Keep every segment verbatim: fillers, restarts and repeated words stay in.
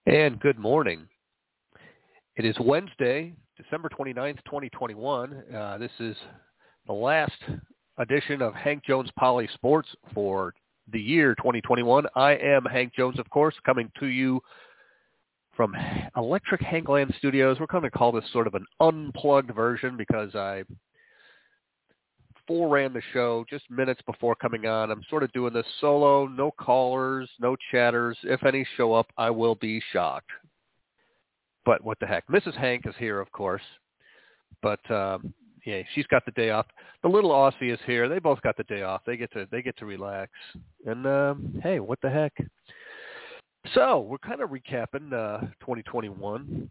And good morning. It is Wednesday, December twenty-ninth, twenty twenty-one. Uh, this is the last edition of Hank Jones Poly Sports for the year twenty twenty-one. I am Hank Jones, of course, coming to you from Electric Hankland Studios. We're going to call this sort of an unplugged version because I foreran the show just minutes before coming on. I'm sort of doing this solo, no callers, no chatters. If any show up, I will be shocked. But what the heck? Missus Hank is here, of course. But um, yeah, she's got the day off. The little Aussie is here. They both got the day off. They get to they get to relax. And um, hey, what the heck? So we're kind of recapping uh, twenty twenty-one,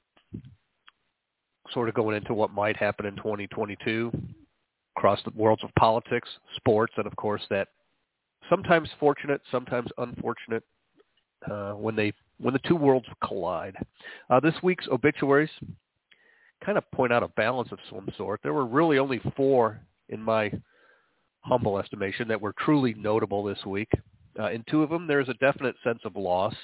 sort of going into what might happen in twenty twenty-two across the worlds of politics, sports, and of course that sometimes fortunate, sometimes unfortunate uh, when they when the two worlds collide. Uh, this week's obituaries kind of point out a balance of some sort. There were really only four, in my humble estimation, that were truly notable this week. Uh, in two of them, there's a definite sense of loss.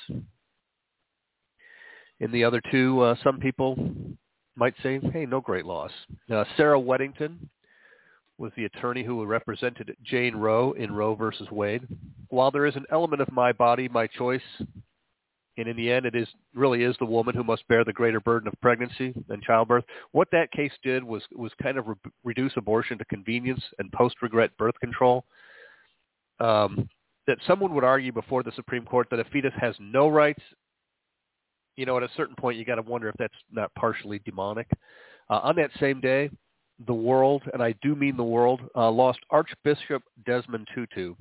In the other two, uh, some people might say, hey, no great loss. Uh, Sarah Weddington was the attorney who represented Jane Roe in Roe versus Wade. While there is an element of my body, my choice, and in the end it is really is the woman who must bear the greater burden of pregnancy and childbirth, what that case did was, was kind of re- reduce abortion to convenience and post-regret birth control. Um, that someone would argue before the Supreme Court that a fetus has no rights, you know, at a certain point you got to wonder if that's not partially demonic. Uh, on that same day, the world, and I do mean the world, uh, lost Archbishop Desmond Tutu.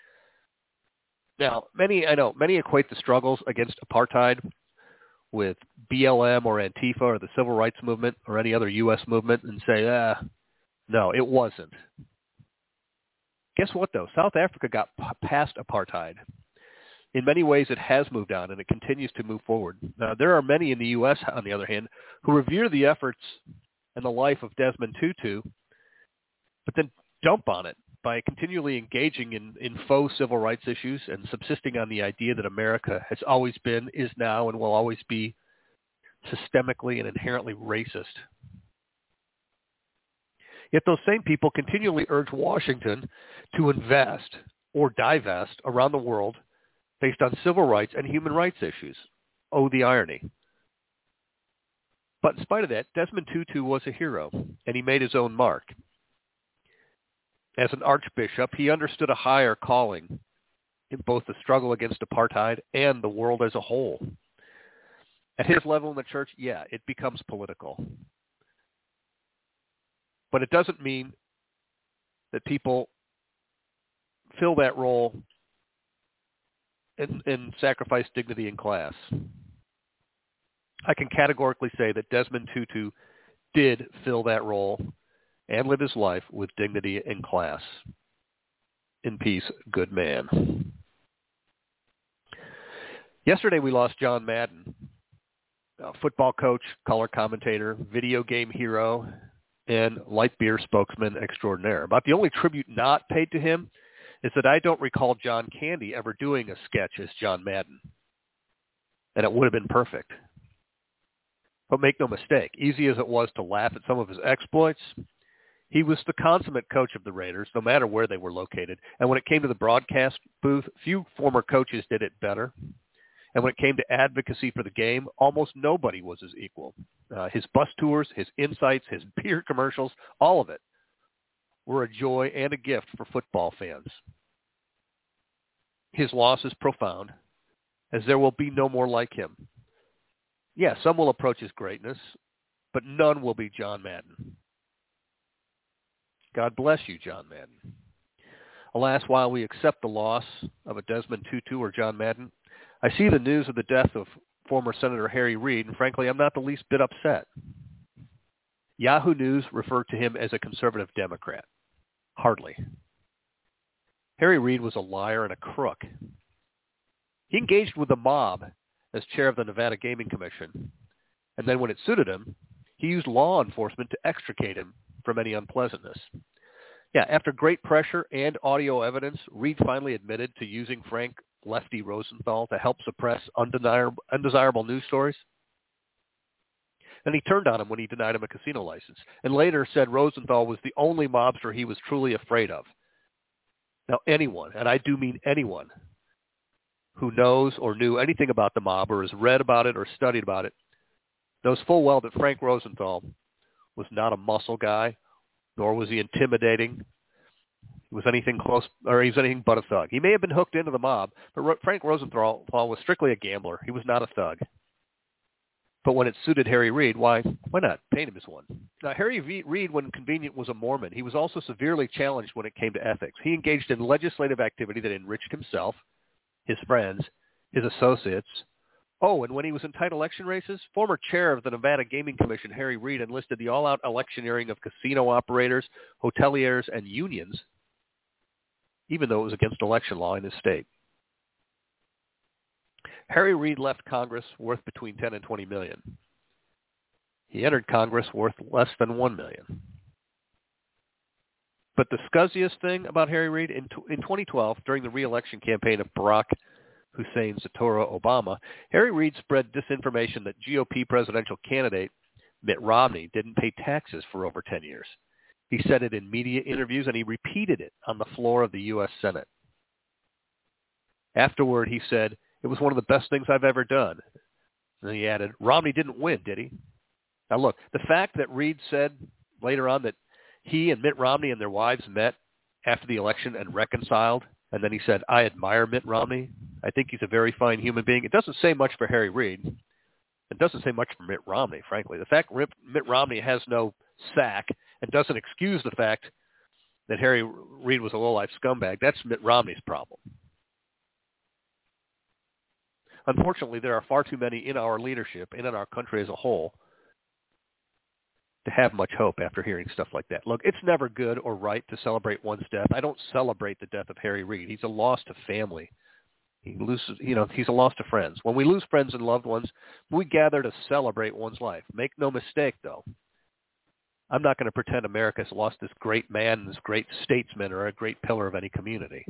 Now, many, I know, many equate the struggles against apartheid with B L M or Antifa or the Civil Rights Movement or any other U S movement and say, ah, no, it wasn't. Guess what, though? South Africa got p- past apartheid. In many ways, it has moved on, and it continues to move forward. Now, there are many in the U S, on the other hand, who revere the efforts and the life of Desmond Tutu, but then dump on it by continually engaging in, in faux civil rights issues and subsisting on the idea that America has always been, is now, and will always be systemically and inherently racist. Yet those same people continually urge Washington to invest or divest around the world based on civil rights and human rights issues. Oh, the irony. But in spite of that, Desmond Tutu was a hero, and he made his own mark. As an archbishop, he understood a higher calling in both the struggle against apartheid and the world as a whole. At his level in the church, yeah, it becomes political. But it doesn't mean that people fill that role and, and sacrifice dignity and class. I can categorically say that Desmond Tutu did fill that role and live his life with dignity and class. In peace, good man. Yesterday we lost John Madden, a football coach, color commentator, video game hero, and light beer spokesman extraordinaire. About the only tribute not paid to him is that I don't recall John Candy ever doing a sketch as John Madden. And it would have been perfect. But make no mistake, easy as it was to laugh at some of his exploits, he was the consummate coach of the Raiders, no matter where they were located. And when it came to the broadcast booth, few former coaches did it better. And when it came to advocacy for the game, almost nobody was his equal. Uh, his bus tours, his insights, his beer commercials, all of it were a joy and a gift for football fans. His loss is profound, as there will be no more like him. Yeah, some will approach his greatness, but none will be John Madden. God bless you, John Madden. Alas, while we accept the loss of a Desmond Tutu or John Madden, I see the news of the death of former Senator Harry Reid, and frankly, I'm not the least bit upset. Yahoo News referred to him as a conservative Democrat. Hardly. Harry Reid was a liar and a crook. He engaged with the mob as chair of the Nevada Gaming Commission, and then when it suited him, he used law enforcement to extricate him from any unpleasantness. Yeah, after great pressure and audio evidence, Reid finally admitted to using Frank Lefty Rosenthal to help suppress undesirable, undesirable news stories. And he turned on him when he denied him a casino license, and later said Rosenthal was the only mobster he was truly afraid of. Now, anyone, and I do mean anyone, who knows or knew anything about the mob or has read about it or studied about it, knows full well that Frank Rosenthal was not a muscle guy, nor was he intimidating. He was anything close, or he was anything but a thug. He may have been hooked into the mob, but Frank Rosenthal was strictly a gambler. He was not a thug. But when it suited Harry Reid, why why not paint him as one? Now, Harry Reid, when convenient, was a Mormon. He was also severely challenged when it came to ethics. He engaged in legislative activity that enriched himself, his friends, his associates. Oh, and when he was in tight election races, former chair of the Nevada Gaming Commission, Harry Reid, enlisted the all-out electioneering of casino operators, hoteliers, and unions, even though it was against election law in his state. Harry Reid left Congress worth between ten and twenty million. He entered Congress worth less than one million. But the scuzziest thing about Harry Reid, in, in twenty twelve, during the re-election campaign of Barack Hussein Zatora Obama, Harry Reid spread disinformation that G O P presidential candidate Mitt Romney didn't pay taxes for over ten years. He said it in media interviews, and he repeated it on the floor of the U S Senate. Afterward, he said, "It was one of the best things I've ever done." And then he added, "Romney didn't win, did he?" Now look, the fact that Reid said later on that he and Mitt Romney and their wives met after the election and reconciled, and then he said, "I admire Mitt Romney. I think he's a very fine human being." It doesn't say much for Harry Reid. It doesn't say much for Mitt Romney, frankly. The fact Mitt Romney has no sack and doesn't excuse the fact that Harry Reid was a low-life scumbag, that's Mitt Romney's problem. Unfortunately, there are far too many in our leadership and in our country as a whole to have much hope after hearing stuff like that. Look, it's never good or right to celebrate one's death. I don't celebrate the death of Harry Reid. He's a loss to family. He loses, you know, he's a loss to friends. When we lose friends and loved ones, we gather to celebrate one's life. Make no mistake, though. I'm not going to pretend America's lost this great man, this great statesman, or a great pillar of any community.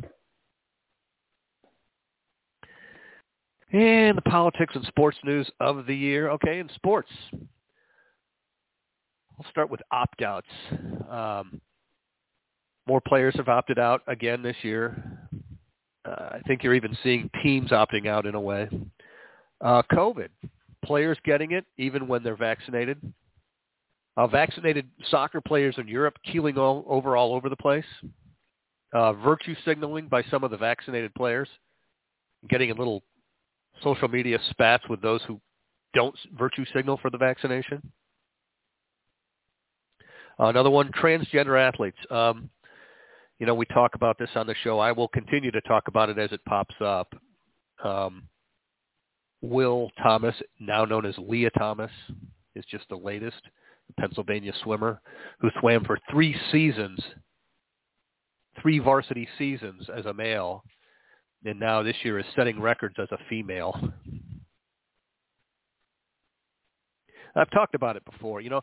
And the politics and sports news of the year. Okay, in sports, I'll start with opt-outs. Um, more players have opted out again this year. Uh, I think you're even seeing teams opting out in a way. Uh, COVID, players getting it even when they're vaccinated. Uh, vaccinated soccer players in Europe keeling all, over all over the place. Uh, virtue signaling by some of the vaccinated players. Getting a little social media spats with those who don't virtue signal for the vaccination. Uh, another one, transgender athletes. Um, you know, we talk about this on the show. I will continue to talk about it as it pops up. Um, Will Thomas, now known as Leah Thomas, is just the latest, the Pennsylvania swimmer, who swam for three seasons, three varsity seasons as a male, and now this year is setting records as a female. I've talked about it before. You know,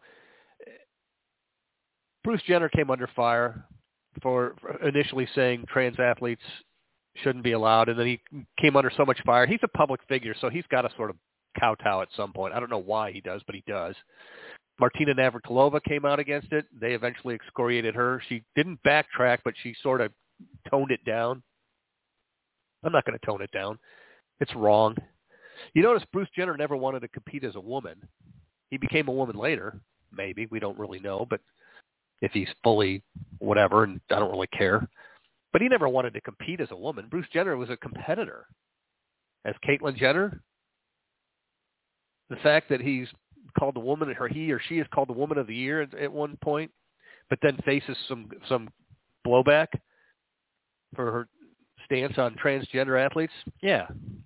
Bruce Jenner came under fire for, for initially saying trans athletes shouldn't be allowed, and then he came under so much fire. He's a public figure, so he's got to sort of kowtow at some point. I don't know why he does, but he does. Martina Navratilova came out against it. They eventually excoriated her. She didn't backtrack, but she sort of toned it down. I'm not going to tone it down. It's wrong. You notice Bruce Jenner never wanted to compete as a woman. He became a woman later, maybe. We don't really know, but if he's fully whatever, and I don't really care. But he never wanted to compete as a woman. Bruce Jenner was a competitor. As Caitlyn Jenner, the fact that he's called the woman, or he or she is called the Woman of the Year at, at one point, but then faces some some blowback for her stance on transgender athletes, yeah.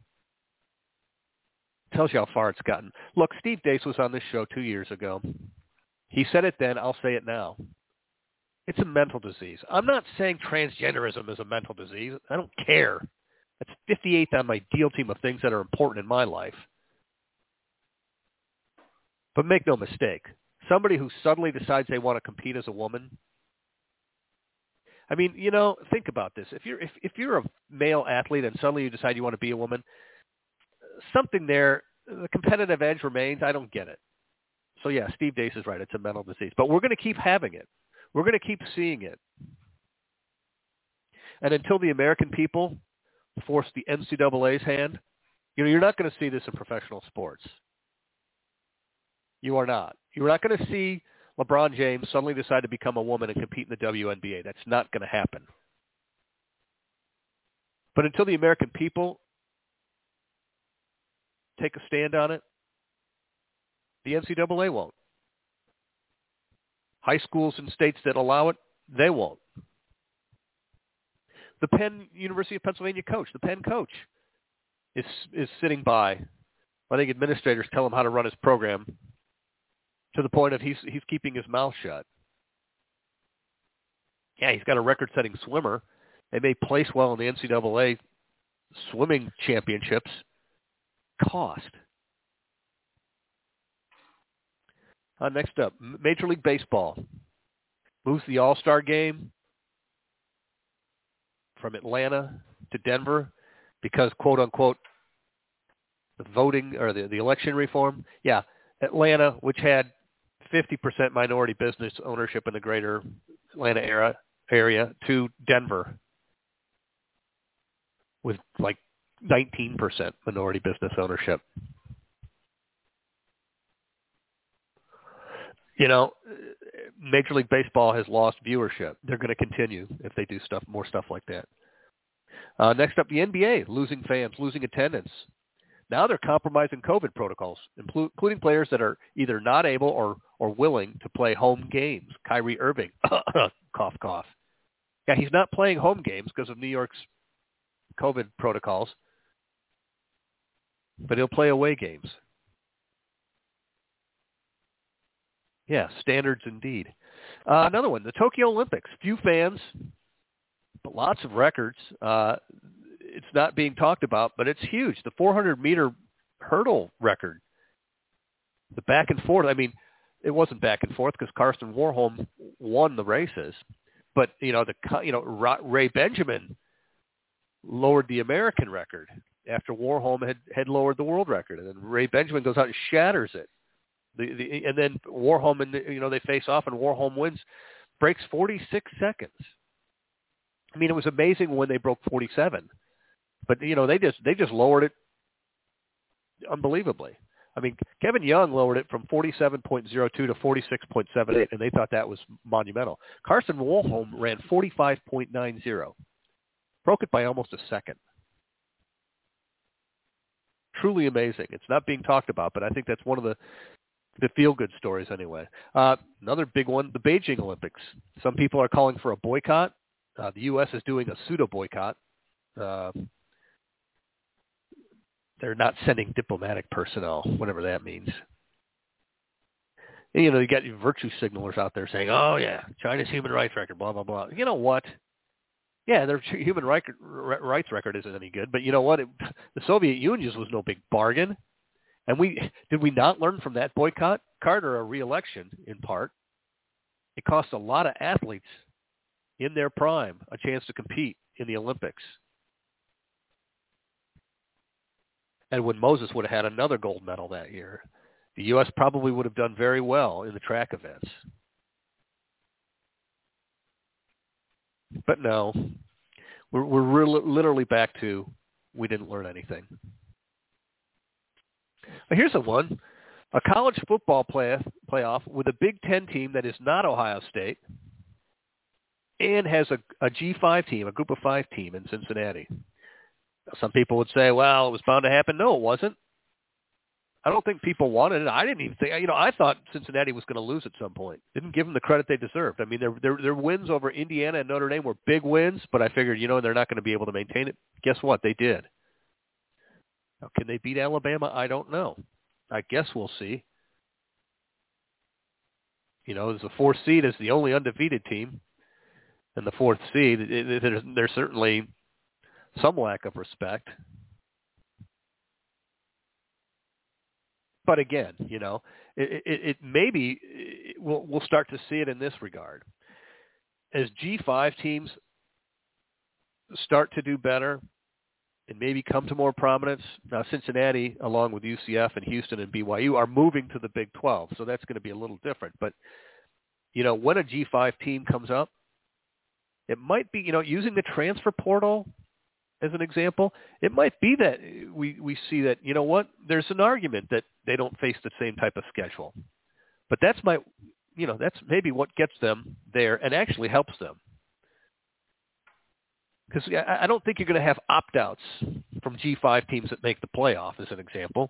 Tells you how far it's gotten. Look, Steve Deace was on this show two years ago. He said it then, I'll say it now. It's a mental disease. I'm not saying transgenderism is a mental disease. I don't care. That's fifty-eighth on my deal team of things that are important in my life. But make no mistake, somebody who suddenly decides they want to compete as a woman, I mean, you know, think about this. If you're if, if you're a male athlete and suddenly you decide you want to be a woman, something there, the competitive edge remains. I don't get it. So yeah, Steve Deace is right. It's a mental disease, but we're going to keep having it. We're going to keep seeing it. And until the American people force the N C double A's hand, you know, you're not going to see this in professional sports. You are not. You're not going to see LeBron James suddenly decide to become a woman and compete in the W N B A. That's not going to happen. But until the American people take a stand on it, the N C double A won't. High schools and states that allow it, they won't. The Penn University of Pennsylvania coach, the Penn coach, is is sitting by, letting administrators tell him how to run his program, to the point of he's he's keeping his mouth shut. Yeah, he's got a record-setting swimmer. They may place well in the N C double A swimming championships. Cost. Uh, next up, Major League Baseball moves the All-Star game from Atlanta to Denver because, quote unquote, the voting or the, the election reform. Yeah, Atlanta, which had fifty percent minority business ownership in the greater Atlanta era, area, to Denver with like nineteen percent minority business ownership. You know, Major League Baseball has lost viewership. They're going to continue if they do stuff, more stuff like that. Uh, next up, the N B A, losing fans, losing attendance. Now they're compromising COVID protocols, including players that are either not able or, or willing to play home games. Kyrie Irving, cough, cough. Yeah, he's not playing home games because of New York's COVID protocols, but he'll play away games. Yeah, standards indeed. Uh, another one, the Tokyo Olympics. Few fans, but lots of records. Uh, it's not being talked about, but it's huge. The four hundred meter hurdle record. The back and forth. I mean, it wasn't back and forth because Karsten Warholm won the races, but you know the you know Ray Benjamin lowered the American record after Warholm had, had lowered the world record, and then Ray Benjamin goes out and shatters it. The, the, and then Warholm and the, you know they face off, and Warholm wins, breaks forty-six seconds. I mean, it was amazing when they broke forty-seven, but you know they just they just lowered it unbelievably. I mean, Kevin Young lowered it from forty-seven point oh two to forty-six point seven eight, and they thought that was monumental. Karsten Warholm ran forty-five point nine oh, broke it by almost a second. Truly amazing. It's not being talked about, but I think that's one of the the feel-good stories anyway. Uh, another big one, the Beijing Olympics. Some people are calling for a boycott. Uh, the U S is doing a pseudo-boycott. Uh, they're not sending diplomatic personnel, whatever that means. And, you know, you got your virtue signalers out there saying, oh, yeah, China's human rights record, blah, blah, blah. You know what? Yeah, their human rights record isn't any good, but you know what? It, the Soviet Union was no big bargain. And we did we not learn from that boycott? Carter, a re-election in part. It cost a lot of athletes in their prime a chance to compete in the Olympics. And when Moses would have had another gold medal that year, the U S probably would have done very well in the track events. But no, we're, we're re- literally back to we didn't learn anything. But here's a one, a college football play, playoff with a Big Ten team that is not Ohio State and has a, a G five team, a group of five team in Cincinnati. Some people would say, well, it was bound to happen. No, it wasn't. I don't think people wanted it. I didn't even think, you know, I thought Cincinnati was going to lose at some point. Didn't give them the credit they deserved. I mean, their, their, their wins over Indiana and Notre Dame were big wins, but I figured, you know, they're not going to be able to maintain it. Guess what? They did. Now, can they beat Alabama? I don't know. I guess we'll see. You know, as the fourth seed is the only undefeated team, and the fourth seed, it, it, there's, there's certainly some lack of respect. But again, you know, it, it, it maybe it, we'll, we'll start to see it in this regard. as G five teams start to do better and maybe come to more prominence, now Cincinnati, along with U C F and Houston and B Y U, are moving to the Big twelve, so that's going to be a little different. But, you know, when a G five team comes up, it might be, you know, using the transfer portal as an example, it might be that we, we see that, you know what, there's an argument that they don't face the same type of schedule. But that's my, you know, that's maybe what gets them there and actually helps them. Because I, I don't think you're going to have opt-outs from G five teams that make the playoff, as an example.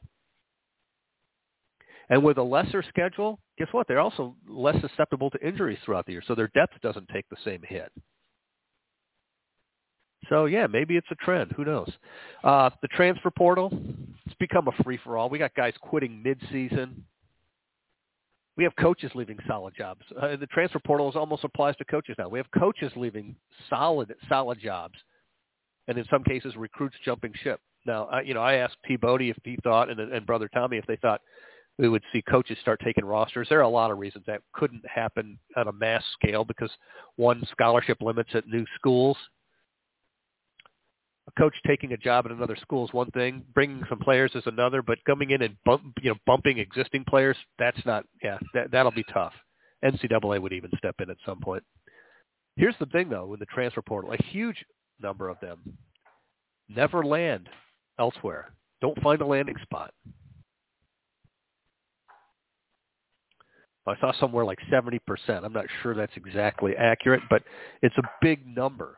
And with a lesser schedule, guess what? They're also less susceptible to injuries throughout the year, so their depth doesn't take the same hit. So, yeah, maybe it's a trend. Who knows? Uh, the transfer portal, it's become a free-for-all. We got guys quitting mid-season. We have coaches leaving solid jobs. Uh, the transfer portal is almost applies to coaches now. We have coaches leaving solid, solid jobs, and in some cases, recruits jumping ship. Now, I, you know, I asked T. Bodie if he thought, and, and Brother Tommy, if they thought we would see coaches start taking rosters. There are a lot of reasons that couldn't happen on a mass scale because, one, scholarship limits at new schools. A coach taking a job at another school is one thing. Bringing some players is another. But coming in and bump, you know, bumping existing players, that's not. Yeah, that, that'll be tough. N C double A would even step in at some point. Here's the thing, though, with the transfer portal: a huge number of them never land elsewhere. Don't find a landing spot. I saw somewhere like seventy percent. I'm not sure that's exactly accurate, but it's a big number.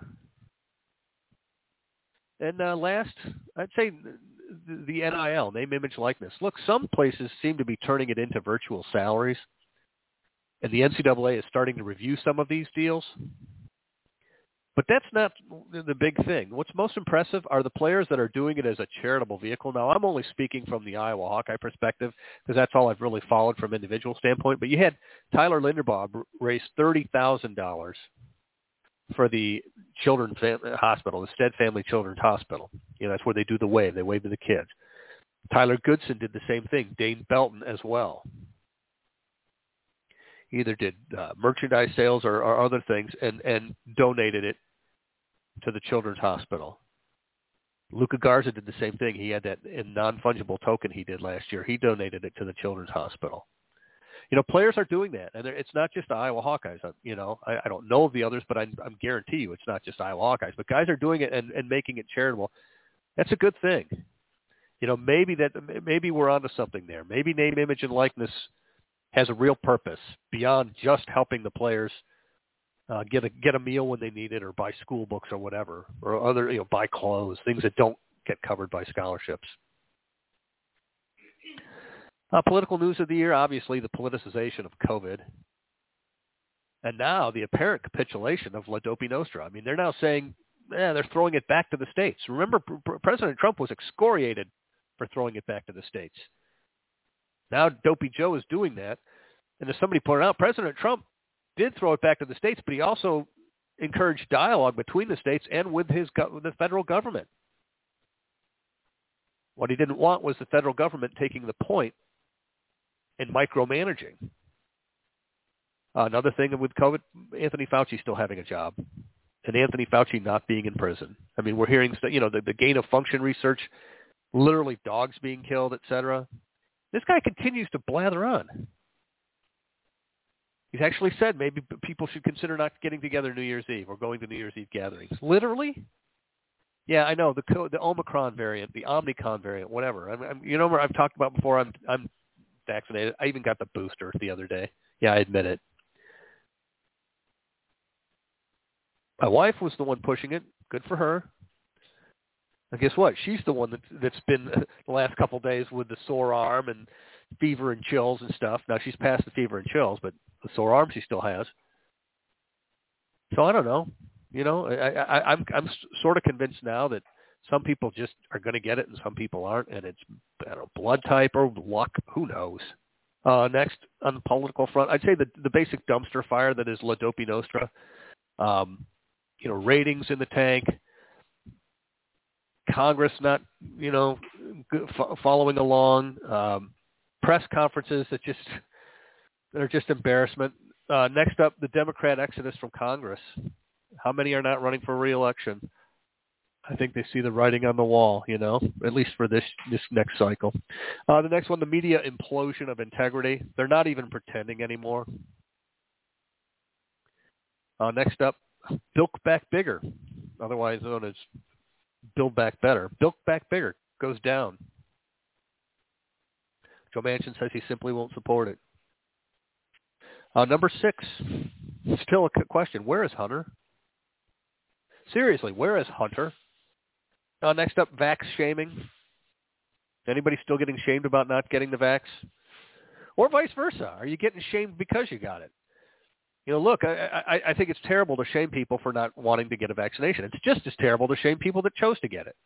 And uh, last, I'd say the, the N I L, name, image, likeness. Look, some places seem to be turning it into virtual salaries, and the N C double A is starting to review some of these deals. But that's not the big thing. What's most impressive are the players that are doing it as a charitable vehicle. Now, I'm only speaking from the Iowa Hawkeye perspective because that's all I've really followed from an individual standpoint. But you had Tyler Linderbaum raise thirty thousand dollars for the Children's Hospital, the Stead Family Children's Hospital. You know, that's where they do the wave. They wave to the kids. Tyler Goodson did the same thing. Dane Belton as well. He either did uh, merchandise sales or, or other things and, and donated it to the Children's Hospital. Luca Garza did the same thing. He had that in non-fungible token he did last year. He donated it to the Children's Hospital. You know, players are doing that, and it's not just the Iowa Hawkeyes. You know, I, I don't know of the others, but I, I guarantee you it's not just Iowa Hawkeyes. But guys are doing it and, and making it charitable. That's a good thing. You know, maybe that maybe we're onto something there. Maybe name, image, and likeness has a real purpose beyond just helping the players uh, get a get a meal when they need it, or buy school books or whatever, or other you know buy clothes, things that don't get covered by scholarships. Uh, political news of the year, obviously the politicization of COVID. And now the apparent capitulation of La Dope Nostra. I mean, they're now saying, yeah, they're throwing it back to the states. Remember, P- President Trump was excoriated for throwing it back to the states. Now Dopey Joe is doing that. And as somebody pointed out, President Trump did throw it back to the states, but he also encouraged dialogue between the states and with his go- the federal government. What he didn't want was the federal government taking the point and micromanaging. Uh, another thing with COVID, Anthony Fauci still having a job, and Anthony Fauci not being in prison. I mean, we're hearing, you know, the, the gain of function research, literally dogs being killed, et cetera. This guy continues to blather on. He's actually said maybe people should consider not getting together New Year's Eve or going to New Year's Eve gatherings. Literally? Yeah, I know the the Omicron variant, the Omicron variant, whatever. I'm, I'm, you know, I've talked about before. I'm I'm vaccinated. I even got the booster the other day. Yeah, I admit it. My wife was the one pushing it. Good for her. And guess what? She's the one that, that's been the last couple of days with the sore arm and fever and chills and stuff. Now she's past the fever and chills, but the sore arm she still has. So I don't know. You know, I, I, I'm I'm sort of convinced now that some people just are going to get it and some people aren't, and it's I don't know, blood type or luck. Who knows? Uh, next, on the political front, I'd say the the basic dumpster fire that is La Dope Nostra. Um, you know, ratings in the tank. Congress not, you know, following along. Um, press conferences that just that are just embarrassment. Uh, next up, the Democrat exodus from Congress. How many are not running for re-election? I think they see the writing on the wall, you know, at least for this this next cycle. Uh, the next one, the media implosion of integrity. They're not even pretending anymore. Uh, next up, Build Back Bigger, otherwise known as Build Back Better. Build Back Bigger goes down. Joe Manchin says he simply won't support it. Uh, number six, still a question. Where is Hunter? Seriously, where is Hunter? Uh, next up, vax shaming. Anybody still getting shamed about not getting the vax? Or vice versa. Are you getting shamed because you got it? You know, look, I, I, I think it's terrible to shame people for not wanting to get a vaccination. It's just as terrible to shame people that chose to get it.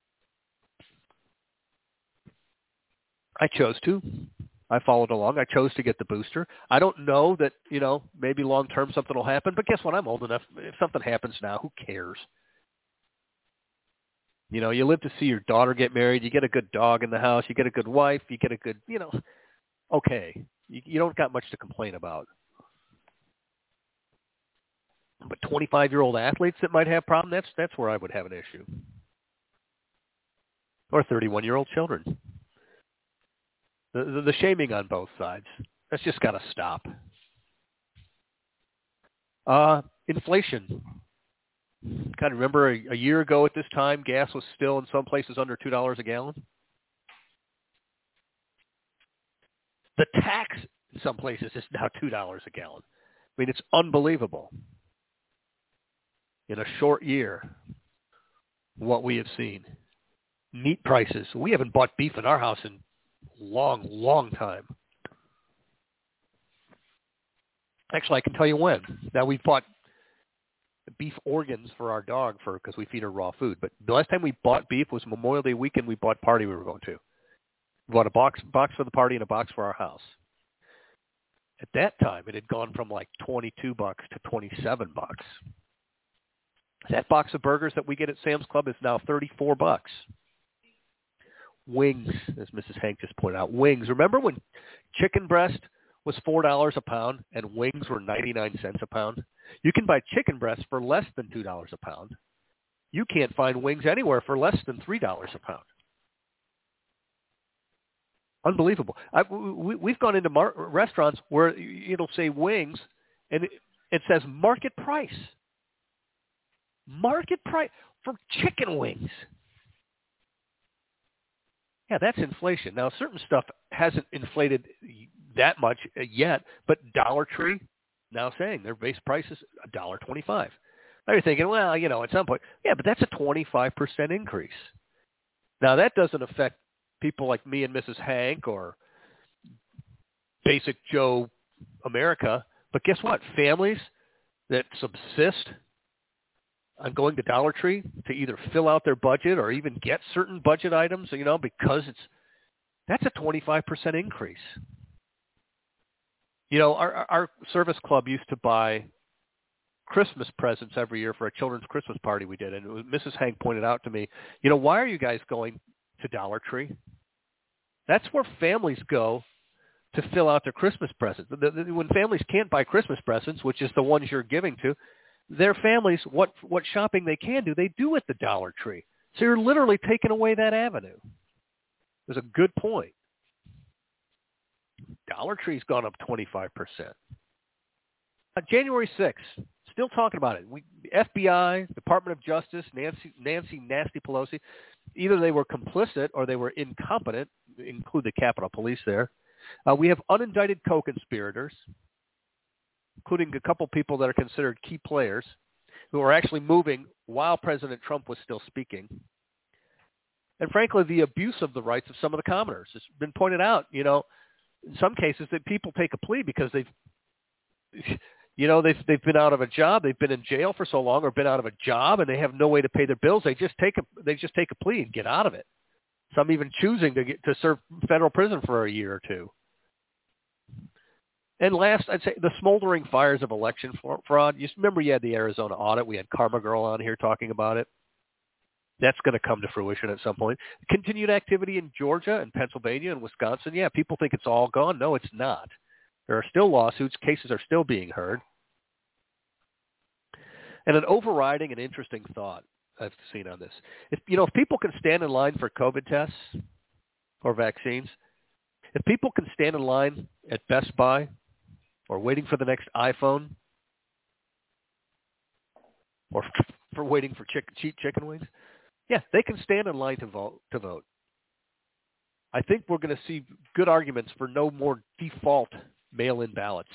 I chose to. I followed along. I chose to get the booster. I don't know that, you know, maybe long-term something will happen, but guess what? I'm old enough. If something happens now, who cares? You know, you live to see your daughter get married. You get a good dog in the house. You get a good wife. You get a good, you know, okay. You, you don't got much to complain about. But twenty-five-year-old athletes that might have problems, that's, that's where I would have an issue. Or thirty-one-year-old children. The, the, the shaming on both sides. That's just got to stop. Uh, inflation. Kind of remember a, a year ago at this time, gas was still in some places under two dollars a gallon. The tax in some places is now two dollars a gallon. I mean, it's unbelievable. In a short year, what we have seen. Meat prices. We haven't bought beef in our house in a long, long time. Actually, I can tell you when. Now, we've bought beef organs for our dog for because we feed her raw food. But the last time we bought beef was Memorial Day weekend. We bought party we were going to. We bought a box box for the party and a box for our house. At that time, it had gone from like twenty-two bucks to twenty-seven bucks. That box of burgers that we get at Sam's Club is now thirty-four bucks. Wings, as Missus Hank just pointed out, wings. Remember when chicken breast was four dollars a pound and wings were ninety-nine cents a pound? You can buy chicken breast for less than two dollars a pound. You can't find wings anywhere for less than three dollars a pound. Unbelievable. I, we, we've gone into mar- restaurants where it'll say wings and it, it says market price. Market price for chicken wings. Yeah, that's inflation. Now, certain stuff hasn't inflated that much yet, but Dollar Tree now saying their base price is one dollar twenty-five. Now you're thinking, well, you know, at some point, yeah, but that's a twenty-five percent increase. Now, that doesn't affect people like me and Missus Hank or Basic Joe America, but guess what? Families that subsist on going to Dollar Tree to either fill out their budget or even get certain budget items, you know, because it's that's a twenty-five percent increase. You know, our, our service club used to buy Christmas presents every year for a children's Christmas party we did, and it was, Missus Hank pointed out to me, you know, why are you guys going to Dollar Tree? That's where families go to fill out their Christmas presents. The, the, when families can't buy Christmas presents, which is the ones you're giving to, their families, what what shopping they can do, they do at the Dollar Tree. So you're literally taking away that avenue. There's a good point. Dollar Tree's gone up twenty-five percent. Uh, January sixth, still talking about it. We, the F B I, Department of Justice, Nancy, Nancy Nasty Pelosi, either they were complicit or they were incompetent, include the Capitol Police there. Uh, we have unindicted co-conspirators, including a couple people that are considered key players who are actually moving while President Trump was still speaking. And frankly, the abuse of the rights of some of the commoners. It's been pointed out, you know, in some cases that people take a plea because they've, you know, they've, they've been out of a job, they've been in jail for so long or been out of a job and they have no way to pay their bills. They just take a, they just take a plea and get out of it. Some even choosing to get to serve federal prison for a year or two. And last, I'd say the smoldering fires of election fraud. You remember you had the Arizona audit. We had Karma Girl on here talking about it. That's going to come to fruition at some point. Continued activity in Georgia and Pennsylvania and Wisconsin. Yeah, people think it's all gone. No, it's not. There are still lawsuits. Cases are still being heard. And an overriding and interesting thought I've seen on this. If, you know, if people can stand in line for COVID tests or vaccines, if people can stand in line at Best Buy or waiting for the next iPhone or for waiting for chick, cheap chicken wings, yeah, they can stand in line to vote. To vote. I think we're going to see good arguments for no more default mail-in ballots.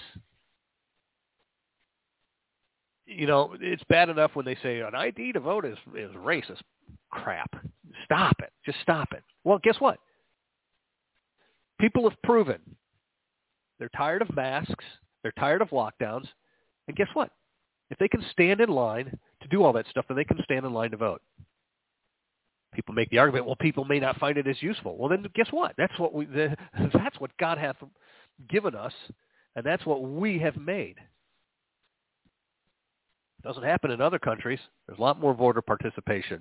You know, it's bad enough when they say an I D to vote is, is racist. Crap. Stop it. Just stop it. Well, guess what? People have proven they're tired of masks. They're tired of lockdowns. And guess what? If they can stand in line to do all that stuff, then they can stand in line to vote. People make the argument, well, people may not find it as useful. Well, then guess what? That's what we. The, that's what God hath given us, and that's what we have made. Doesn't happen in other countries. There's a lot more voter participation.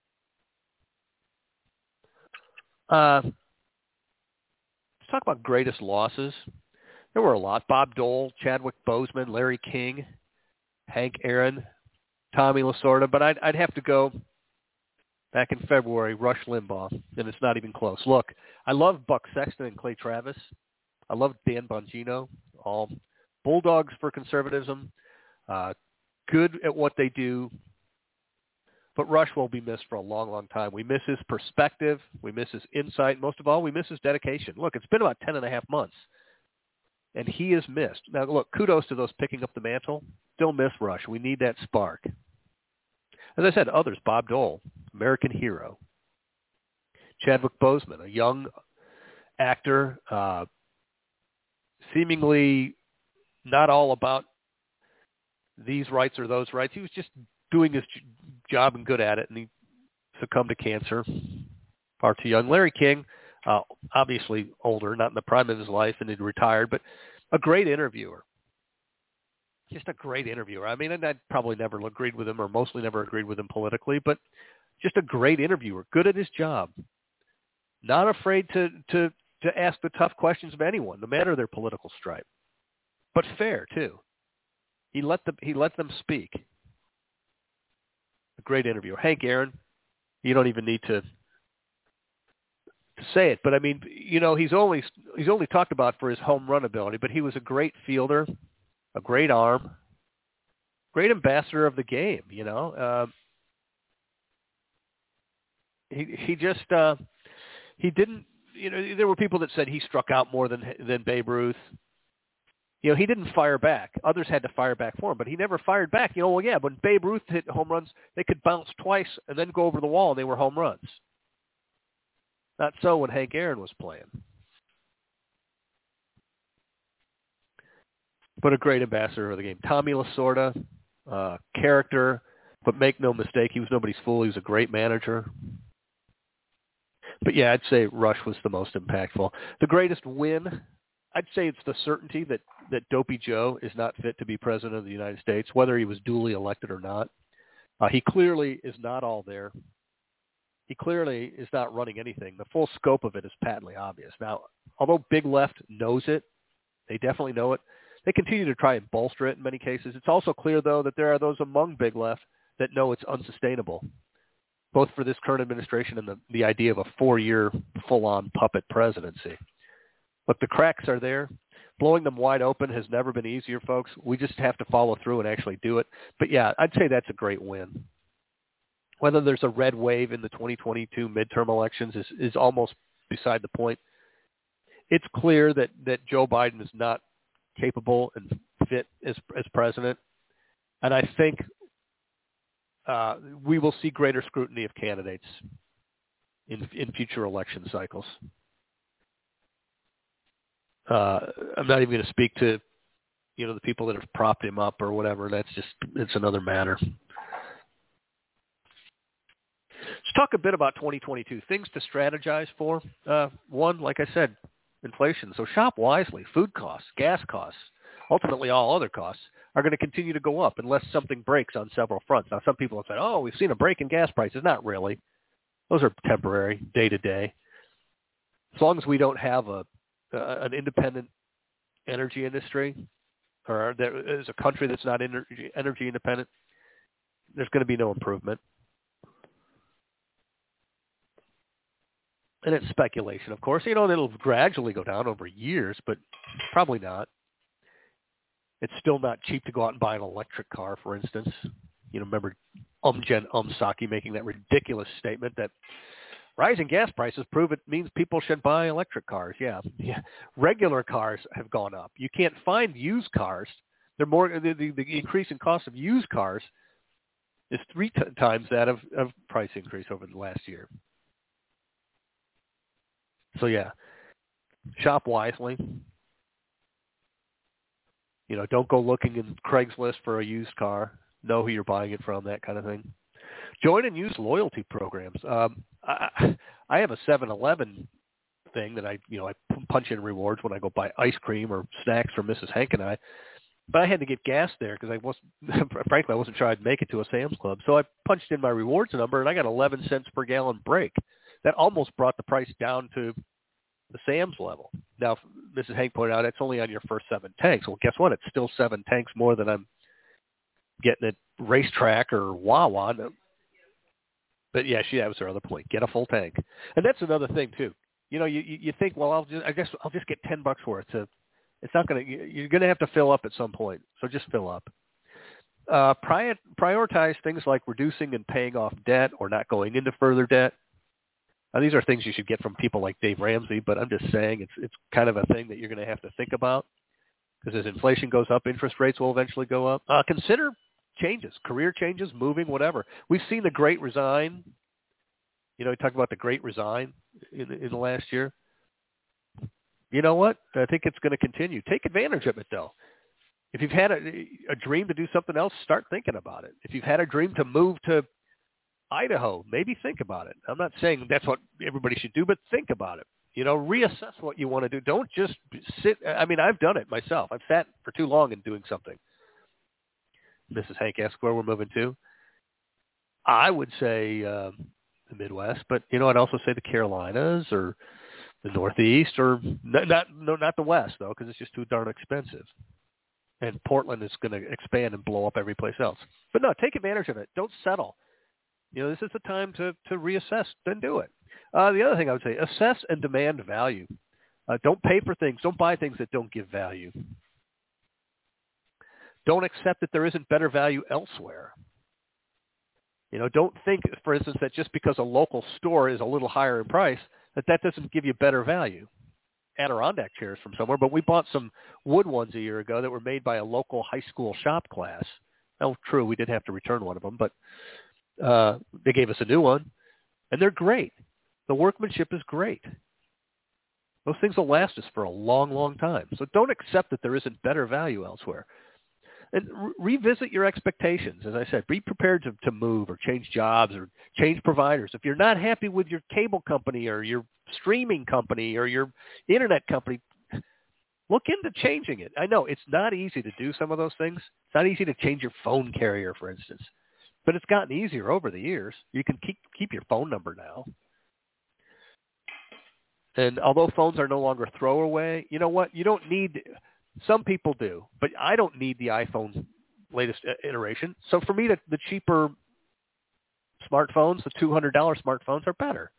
Uh, let's talk about greatest losses. There were a lot. Bob Dole, Chadwick Boseman, Larry King, Hank Aaron, Tommy Lasorda. But I'd, I'd have to go back in February, Rush Limbaugh, and it's not even close. Look, I love Buck Sexton and Clay Travis. I love Dan Bongino, all bulldogs for conservatism. Uh, good at what they do, but Rush will be missed for a long, long time. We miss his perspective. We miss his insight. Most of all, we miss his dedication. Look, it's been about ten and a half months, and he is missed. Now, look, kudos to those picking up the mantle. Still miss Rush. We need that spark. As I said, others, Bob Dole, American hero. Chadwick Boseman, a young actor, uh, seemingly not all about these rights or those rights. He was just doing his job and good at it, and he succumbed to cancer. Far too young. Larry King, uh, obviously older, not in the prime of his life, and he'd retired, but a great interviewer. Just a great interviewer. I mean, and I probably never agreed with him, or mostly never agreed with him politically, but just a great interviewer, good at his job. Not afraid to, to, to ask the tough questions of anyone, no matter their political stripe. But fair, too. He let them, he let them speak. A great interviewer. Hank Aaron, you don't even need to, to say it, but I mean, you know, he's only he's only talked about for his home run ability, but he was a great fielder, a great arm, great ambassador of the game, you know. Uh, he he just uh, he didn't, you know, there were people that said he struck out more than than Babe Ruth. You know, he didn't fire back. Others had to fire back for him, but he never fired back. You know, well, yeah, when Babe Ruth hit home runs, they could bounce twice and then go over the wall, and they were home runs. Not so when Hank Aaron was playing. But a great ambassador of the game. Tommy Lasorda, uh, character, but make no mistake, he was nobody's fool. He was a great manager. But, yeah, I'd say Rush was the most impactful. The greatest win, I'd say it's the certainty that, that Dopey Joe is not fit to be president of the United States, whether he was duly elected or not. Uh, he clearly is not all there. He clearly is not running anything. The full scope of it is patently obvious. Now, although Big Left knows it, they definitely know it, they continue to try and bolster it in many cases. It's also clear, though, that there are those among Big Left that know it's unsustainable, both for this current administration and the, the idea of a four-year full-on puppet presidency. But the cracks are there. Blowing them wide open has never been easier, folks. We just have to follow through and actually do it. But, yeah, I'd say that's a great win. Whether there's a red wave in the twenty twenty-two midterm elections is, is almost beside the point. It's clear that, that Joe Biden is not capable and fit as, as president. And I think uh, we will see greater scrutiny of candidates in, in future election cycles. Uh, I'm not even going to speak to, you know, the people that have propped him up or whatever. That's just, it's another matter. Let's talk a bit about twenty twenty-two. Things to strategize for. Uh, one, like I said, inflation. So shop wisely. Food costs, gas costs, ultimately all other costs are going to continue to go up unless something breaks on several fronts. Now, some people have said, oh, we've seen a break in gas prices. Not really. Those are temporary, day to day. As long as we don't have a uh, an independent energy industry, or there is a country that's not energy, energy independent, there's going to be no improvement. And it's speculation, of course. You know, it'll gradually go down over years, but probably not. It's still not cheap to go out and buy an electric car, for instance. You know, remember Umgen Umsaki making that ridiculous statement that rising gas prices prove it means people should buy electric cars. Yeah, yeah. Regular cars have gone up. You can't find used cars. They're more the, the, the increase in cost of used cars is three t- times that of, of price increase over the last year. So yeah, shop wisely. You know, don't go looking in Craigslist for a used car. Know who you're buying it from, that kind of thing. Join and use loyalty programs. Um, I, I have a seven eleven thing that I, you know, I punch in rewards when I go buy ice cream or snacks for Missus Hank and I. But I had to get gas there because I wasn't, frankly, I wasn't sure I'd make it to a Sam's Club. So I punched in my rewards number and I got eleven cents per gallon break. That almost brought the price down to the Sam's level. Now, Missus Hank pointed out it's only on your first seven tanks. Well, guess what? It's still seven tanks more than I'm getting at Racetrack or Wawa. But yeah, she that was her other point. Get a full tank, and that's another thing too. You know, you you think, well, I'll just I guess I'll just get ten bucks for it. So it's not gonna you're gonna have to fill up at some point. So just fill up. Uh, prior, prioritize things like reducing and paying off debt or not going into further debt. Now, these are things you should get from people like Dave Ramsey, but I'm just saying it's it's kind of a thing that you're going to have to think about because as inflation goes up, interest rates will eventually go up. Uh, consider changes, career changes, moving, whatever. We've seen the Great Resign. You know, we talked about the Great Resign in, in the last year. You know what? I think it's going to continue. Take advantage of it, though. If you've had a, a dream to do something else, start thinking about it. If you've had a dream to move to Idaho, maybe think about it. I'm not saying that's what everybody should do, but think about it. You know, reassess what you want to do. Don't just sit. I mean, I've done it myself. I've sat for too long in doing something. Missus Hank asked where we're moving to. I would say uh, the Midwest, but, you know, I'd also say the Carolinas or the Northeast or not, not, no, not the West, though, because it's just too darn expensive. And Portland is going to expand and blow up every place else. But no, take advantage of it. Don't settle. You know, this is the time to, to reassess, then do it. Uh, the other thing I would say, assess and demand value. Uh, don't pay for things. Don't buy things that don't give value. Don't accept that there isn't better value elsewhere. You know, don't think, for instance, that just because a local store is a little higher in price, that that doesn't give you better value. Adirondack chairs from somewhere, but we bought some wood ones a year ago that were made by a local high school shop class. Now, true, we did have to return one of them, but uh, they gave us a new one, and they're great. The workmanship is great. Those things will last us for a long, long time. So don't accept that there isn't better value elsewhere. And re- revisit your expectations. As I said, be prepared to, to move or change jobs or change providers. If you're not happy with your cable company or your streaming company or your internet company, look into changing it. I know it's not easy to do some of those things. It's not easy to change your phone carrier, for instance. But it's gotten easier over the years. You can keep keep your phone number now. And although phones are no longer throwaway, you know what? You don't need... Some people do, but I don't need the iPhone's latest iteration. So for me, the, the cheaper smartphones, the two hundred dollars smartphones, are better.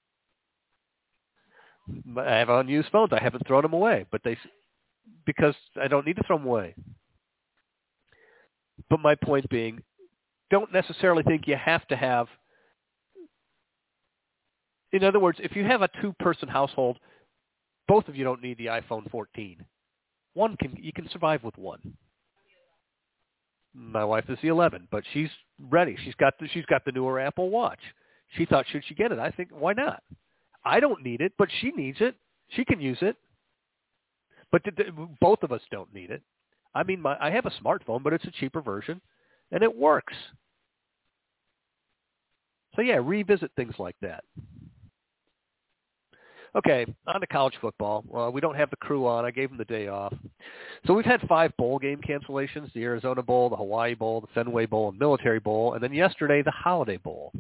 I have unused phones. I haven't thrown them away, but they because I don't need to throw them away. But my point being, don't necessarily think you have to have. In other words, if you have a two-person household, both of you don't need the iPhone fourteen. One can you can survive with one. My wife is the eleven, but she's ready. She's got the, she's got the newer Apple Watch. She thought, should she get it? I think, why not? I don't need it, but she needs it. She can use it. But th- th- both of us don't need it. I mean, my, I have a smartphone, but it's a cheaper version, and it works. So yeah, revisit things like that. Okay, on to college football. Well, we don't have the crew on. I gave them the day off. So we've had five bowl game cancellations, the Arizona Bowl, the Hawaii Bowl, the Fenway Bowl, and Military Bowl, and then yesterday the Holiday Bowl.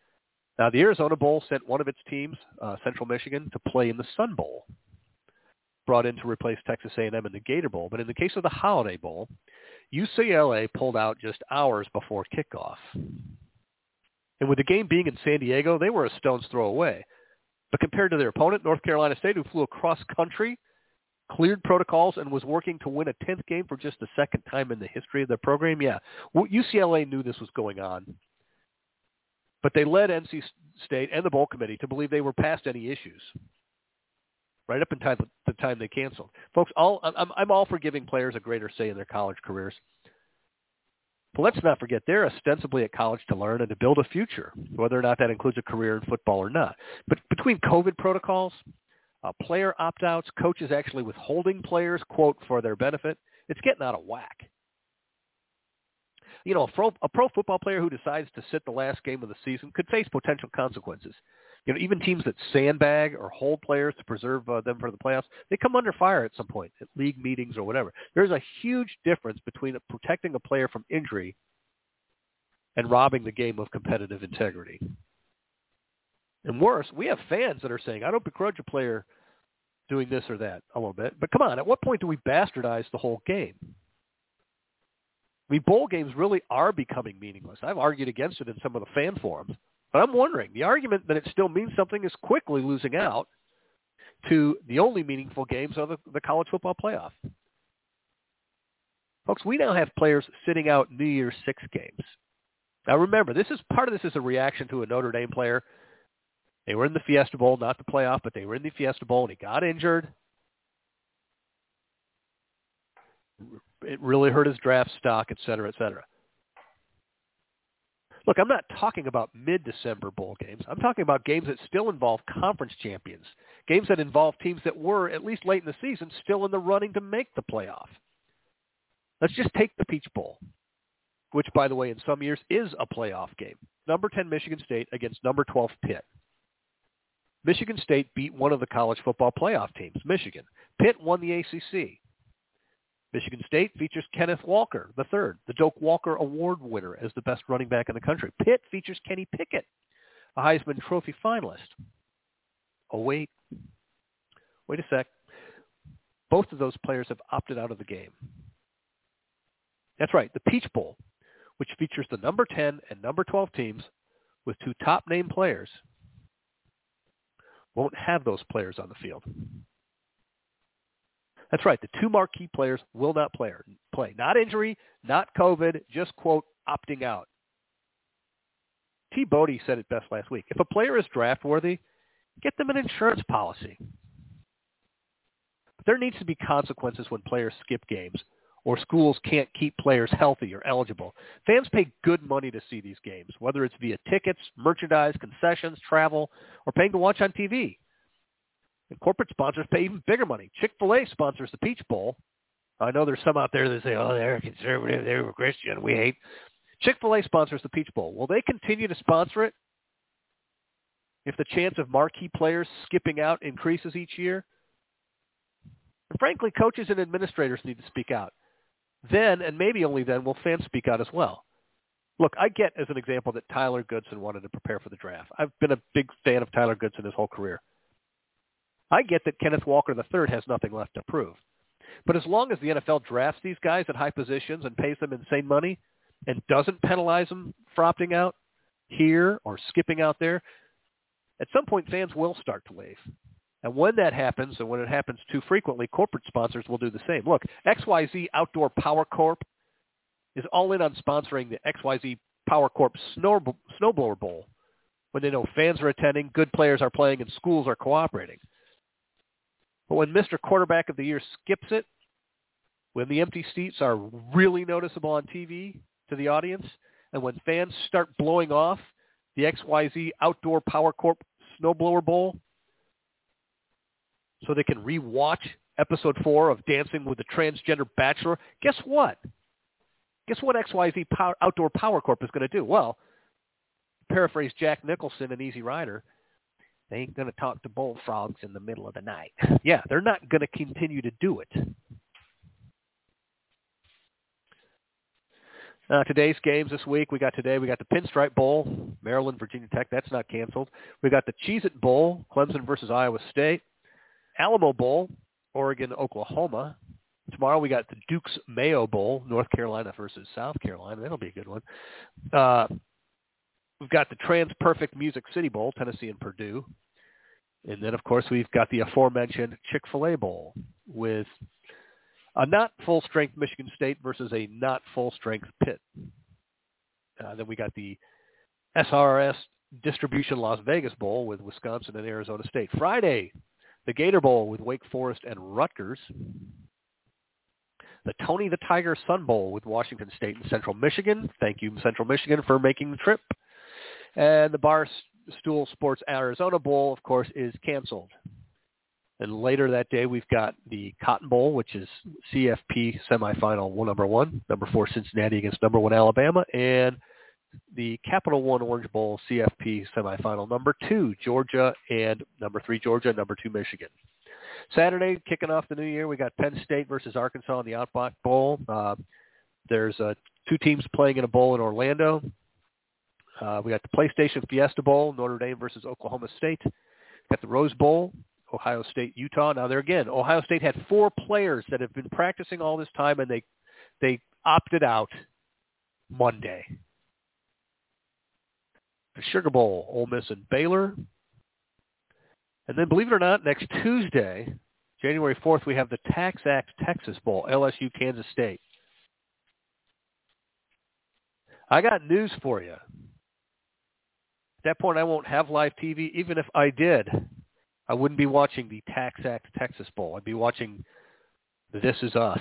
Now, the Arizona Bowl sent one of its teams, uh, Central Michigan, to play in the Sun Bowl. brought in to replace Texas A and M in the Gator Bowl. But in the case of the Holiday Bowl, U C L A pulled out just hours before kickoff. And with the game being in San Diego, they were a stone's throw away. But compared to their opponent, North Carolina State, who flew across country, cleared protocols, and was working to win a tenth game for just the second time in the history of their program, yeah, well, U C L A knew this was going on. But they led N C State and the bowl committee to believe they were past any issues, right up until the time they canceled. Folks, all, I'm, I'm all for giving players a greater say in their college careers. But let's not forget, they're ostensibly at college to learn and to build a future, whether or not that includes a career in football or not. But between COVID protocols, uh, player opt-outs, coaches actually withholding players, quote, for their benefit, it's getting out of whack. You know, a pro, a pro football player who decides to sit the last game of the season could face potential consequences. You know, even teams that sandbag or hold players to preserve uh, them for the playoffs, they come under fire at some point at league meetings or whatever. There's a huge difference between protecting a player from injury and robbing the game of competitive integrity. And worse, we have fans that are saying, I don't begrudge a player doing this or that a little bit. But come on, at what point do we bastardize the whole game? I mean, bowl games really are becoming meaningless. I've argued against it in some of the fan forums. But I'm wondering, the argument that it still means something is quickly losing out to the only meaningful games of the, the college football playoff. Folks, we now have players sitting out New Year's Six games. Now remember, this is part of this is a reaction to a Notre Dame player. They were in the Fiesta Bowl, not the playoff, but they were in the Fiesta Bowl, and he got injured. It really hurt his draft stock, et cetera, et cetera. Look, I'm not talking about mid-December bowl games. I'm talking about games that still involve conference champions, games that involve teams that were, at least late in the season, still in the running to make the playoff. Let's just take the Peach Bowl, which, by the way, in some years is a playoff game. Number ten Michigan State against number twelve Pitt. Michigan State beat one of the college football playoff teams, Michigan. Pitt won the A C C. Michigan State features Kenneth Walker, the third, the Doak Walker Award winner as the best running back in the country. Pitt features Kenny Pickett, a Heisman Trophy finalist. Oh, wait. Wait a sec. Both of those players have opted out of the game. That's right, the Peach Bowl, which features the number ten and number twelve teams with two top-name players, won't have those players on the field. That's right. The two marquee players will not play. play. Not injury, not COVID, just, quote, opting out. T. Bodie said it best last week. If a player is draft-worthy, get them an insurance policy. But there needs to be consequences when players skip games or schools can't keep players healthy or eligible. Fans pay good money to see these games, whether it's via tickets, merchandise, concessions, travel, or paying to watch on T V. And corporate sponsors pay even bigger money. Chick-fil-A sponsors the Peach Bowl. I know there's some out there that say, oh, they're conservative, they're Christian, we hate. Chick-fil-A sponsors the Peach Bowl. Will they continue to sponsor it if the chance of marquee players skipping out increases each year? And frankly, coaches and administrators need to speak out. Then, and maybe only then, will fans speak out as well. Look, I get, as an example, that Tyler Goodson wanted to prepare for the draft. I've been a big fan of Tyler Goodson his whole career. I get that Kenneth Walker the third has nothing left to prove. But as long as the N F L drafts these guys at high positions and pays them insane money and doesn't penalize them for opting out here or skipping out there, at some point fans will start to leave. And when that happens, and when it happens too frequently, corporate sponsors will do the same. Look, X Y Z Outdoor Power Corp is all in on sponsoring the X Y Z Power Corp Snow, Snowblower Bowl when they know fans are attending, good players are playing, and schools are cooperating. But when Mister Quarterback of the Year skips it, when the empty seats are really noticeable on T V to the audience, and when fans start blowing off the X Y Z Outdoor Power Corp Snowblower Bowl so they can re-watch episode four of Dancing with the Transgender Bachelor, guess what? Guess what X Y Z Power, Outdoor Power Corp is going to do? Well, paraphrase Jack Nicholson in Easy Rider, they ain't going to talk to bullfrogs in the middle of the night. Yeah, they're not going to continue to do it. Uh, today's games this week, we got today, we got the Pinstripe Bowl, Maryland, Virginia Tech. That's not canceled. We got the Cheez-It Bowl, Clemson versus Iowa State. Alamo Bowl, Oregon, Oklahoma. Tomorrow we got the Duke's Mayo Bowl, North Carolina versus South Carolina. That'll be a good one. Uh, we've got the Trans-Perfect Music City Bowl, Tennessee and Purdue. And then, of course, we've got the aforementioned Chick-fil-A Bowl with a not full-strength Michigan State versus a not full-strength Pitt. Uh, then we got the S R S Distribution Las Vegas Bowl with Wisconsin and Arizona State. Friday, the Gator Bowl with Wake Forest and Rutgers. The Tony the Tiger Sun Bowl with Washington State and Central Michigan. Thank you, Central Michigan, for making the trip. And the Barstool Sports Arizona Bowl, of course, is canceled. And later that day, we've got the Cotton Bowl, which is C F P semifinal one, number one, number four Cincinnati against number one Alabama, and the Capital One Orange Bowl, C F P semifinal number two Georgia and number three Georgia, number two Michigan. Saturday, kicking off the new year, we got Penn State versus Arkansas in the Outback Bowl. Uh, there's uh, two teams playing in a bowl in Orlando. Uh, we got the PlayStation Fiesta Bowl, Notre Dame versus Oklahoma State. Got the Rose Bowl, Ohio State, Utah. Now, there again, Ohio State had four players that have been practicing all this time, and they they opted out Monday. The Sugar Bowl, Ole Miss and Baylor. And then, believe it or not, next Tuesday, January fourth, we have the Tax Act Texas Bowl, L S U, Kansas State. I got news for you. At that point, I won't have live T V. Even if I did, I wouldn't be watching the Tax Act Texas Bowl. I'd be watching This Is Us.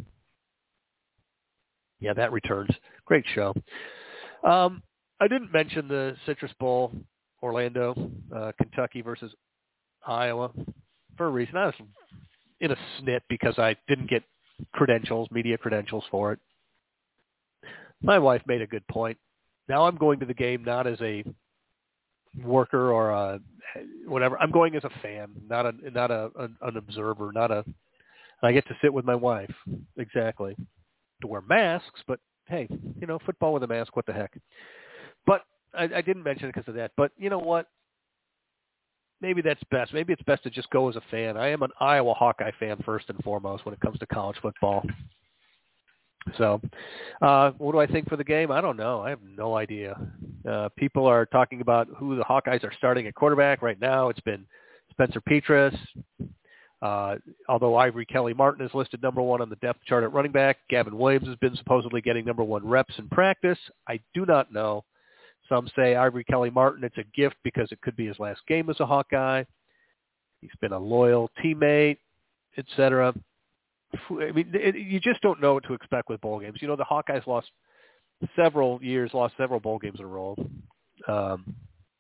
Yeah, that returns. Great show. Um, I didn't mention the Citrus Bowl, Orlando, uh, Kentucky versus Iowa, for a reason. I was in a snit because I didn't get credentials, media credentials for it. My wife made a good point. Now I'm going to the game not as a worker or a whatever. I'm going as a fan, not a not a an, an observer, not a. I get to sit with my wife. Exactly. To wear masks, but hey, you know, football with a mask, what the heck? But I, I didn't mention it because of that. But you know what? Maybe that's best. Maybe it's best to just go as a fan. I am an Iowa Hawkeye fan first and foremost when it comes to college football. So, uh, what do I think for the game? I don't know. I have no idea. Uh, people are talking about who the Hawkeyes are starting at quarterback right now. It's been Spencer Petras. Uh, although Ivory Kelly Martin is listed number one on the depth chart at running back, Gavin Williams has been supposedly getting number one reps in practice. I do not know. Some say Ivory Kelly Martin, it's a gift because it could be his last game as a Hawkeye. He's been a loyal teammate, et cetera. I mean, it, you just don't know what to expect with bowl games. You know, the Hawkeyes lost several years, lost several bowl games in a row. Um,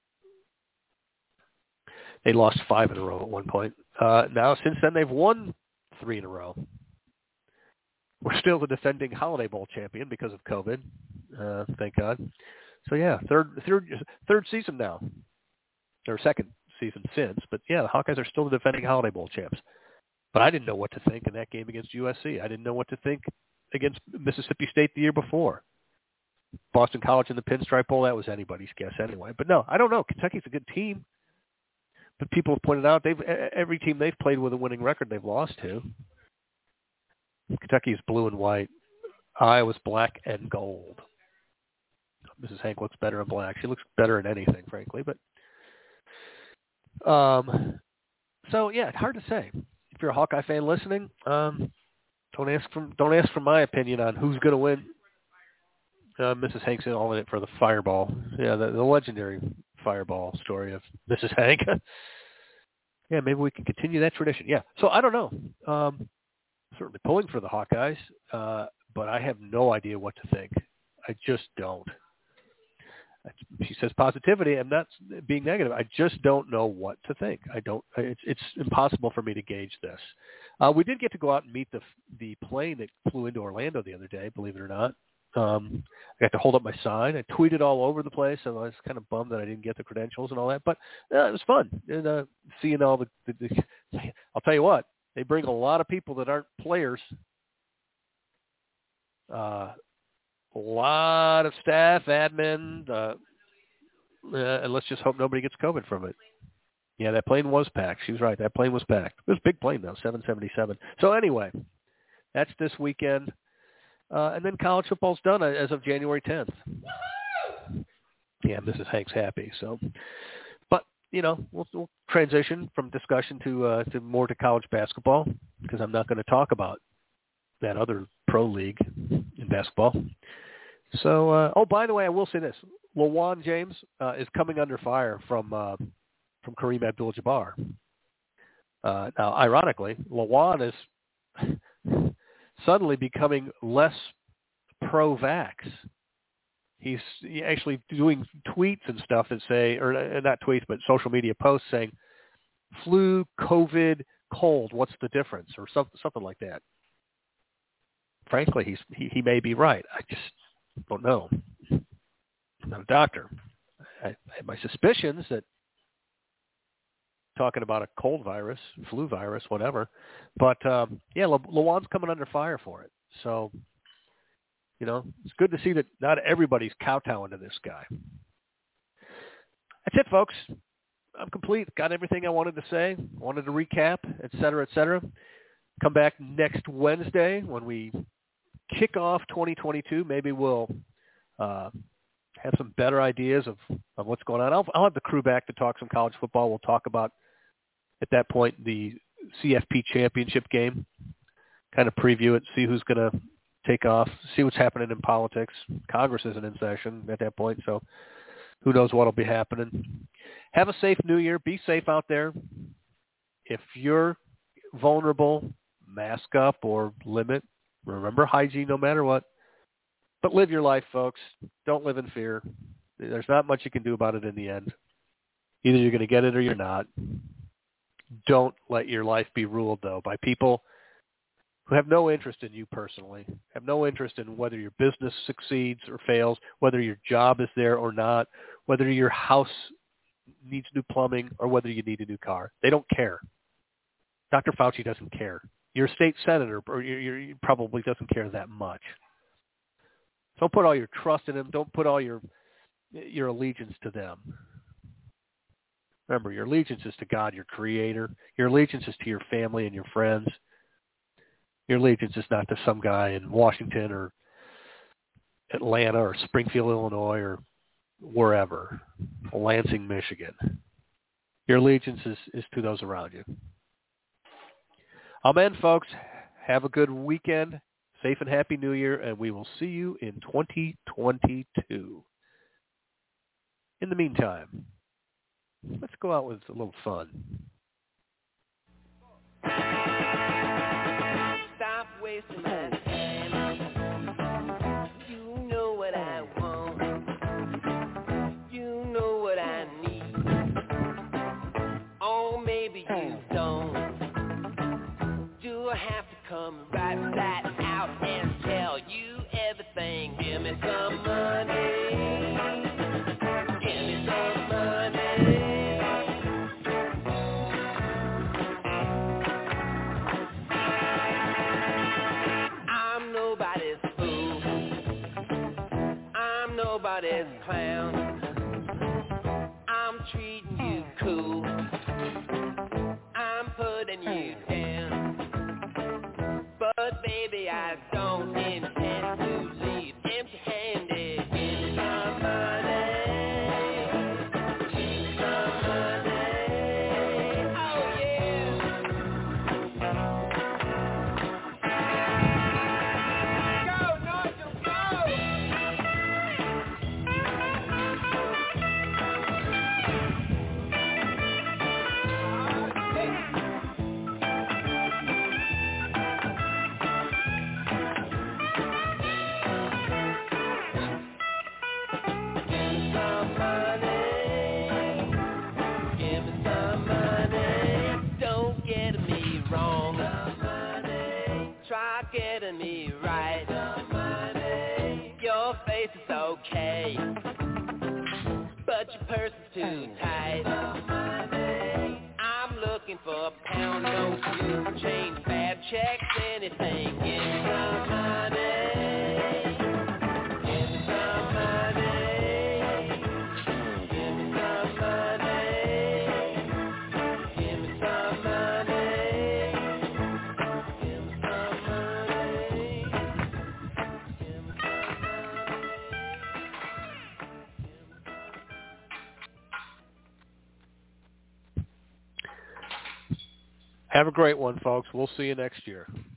they lost five in a row at one point. Uh, now, since then, they've won three in a row. We're still the defending Holiday Bowl champion because of COVID. Uh, thank God. So yeah, third, third, third season now, or second season since. But yeah, the Hawkeyes are still the defending Holiday Bowl champs. But I didn't know what to think in that game against U S C. I didn't know what to think against Mississippi State the year before. Boston College in the Pinstripe Bowl, that was anybody's guess anyway. But no, I don't know. Kentucky's a good team. But people have pointed out they've every team they've played with a winning record they've lost to. Kentucky is blue and white. Iowa's black and gold. Missus Hank looks better in black. She looks better in anything, frankly. But um, so yeah, it's hard to say. If you're a Hawkeye fan listening, um, don't ask for don't ask for my opinion on who's going to win. Uh, Missus Hank's all in it for the Fireball. Yeah, the, the legendary Fireball story of Missus Hank. Yeah, maybe we can continue that tradition. Yeah. So I don't know. Um, certainly pulling for the Hawkeyes, uh, but I have no idea what to think. I just don't. She says positivity. I'm not being negative. I just don't know what to think. I don't. It's it's impossible for me to gauge this. Uh, we did get to go out and meet the the plane that flew into Orlando the other day. Believe it or not, um, I got to hold up my sign. I tweeted all over the place, and I was kind of bummed that I didn't get the credentials and all that. But uh, it was fun. And uh, seeing all the, the, the. I'll tell you what. They bring a lot of people that aren't players. Uh, A lot of staff, admin, uh, uh, and let's just hope nobody gets COVID from it. Yeah, that plane was packed. She was right. That plane was packed. It was a big plane, though, seven seventy-seven. So anyway, that's this weekend. Uh, and then college football's done as of January tenth. Yeah, Missus Hank's happy. So, but, you know, we'll, we'll transition from discussion to uh, to more to college basketball because I'm not going to talk about that other pro league in basketball. So, uh, oh, by the way, I will say this. LaJuan James uh, is coming under fire from uh, from Kareem Abdul-Jabbar. Uh, now, ironically, LaJuan is suddenly becoming less pro-vax. He's actually doing tweets and stuff that say, or not tweets, but social media posts saying, flu, COVID, cold, what's the difference? Or something, something like that. Frankly, he's, he, he may be right. I just don't know. I'm not a doctor. I, I have my suspicions that talking about a cold virus, flu virus, whatever. But, um, yeah, Le- LaJuan's coming under fire for it. So, you know, it's good to see that not everybody's kowtowing to this guy. That's it, folks. I'm complete. Got everything I wanted to say. Wanted to recap, et cetera, et cetera. Come back next Wednesday when we kick off twenty twenty-two. Maybe we'll uh, have some better ideas of, of what's going on. I'll, I'll have the crew back to talk some college football. We'll talk about, at that point, the C F P championship game, kind of preview it, see who's going to take off, see what's happening in politics. Congress isn't in session at that point, so who knows what will be happening. Have a safe New Year. Be safe out there. If you're vulnerable, mask up or limit. Remember hygiene no matter what. But live your life, folks. Don't live in fear. There's not much you can do about it in the end. Either you're going to get it or you're not. Don't let your life be ruled, though, by people who have no interest in you personally, have no interest in whether your business succeeds or fails, whether your job is there or not, whether your house needs new plumbing or whether you need a new car. They don't care. Doctor Fauci doesn't care. Your state senator or your, your, probably doesn't care that much. Don't put all your trust in them. Don't put all your your allegiance to them. Remember, your allegiance is to God, your creator. Your allegiance is to your family and your friends. Your allegiance is not to some guy in Washington or Atlanta or Springfield, Illinois, or wherever, Lansing, Michigan. Your allegiance is, is to those around you. Amen, folks. Have a good weekend. Safe and happy New Year, and we will see you in twenty twenty-two. In the meantime, let's go out with a little fun. Stop wasting my time. You know what I want. You know what I need. Oh, maybe you don't. Do I have to come right right out and tell you everything? Give me some money. Give me some money. Nobody's clown. I'm treating you cool. I'm putting you down. But baby, I don't intend to leave empty-handed. Give me some money. Give me some money. Oh yeah. Go, Nigel, go! Getting me right. Your face is okay, but your purse is too tight. I'm looking for a pound note, loose change, bad checks, anything. Give me some money. Give me some money. Give me some money. Have a great one, folks. We'll see you next year.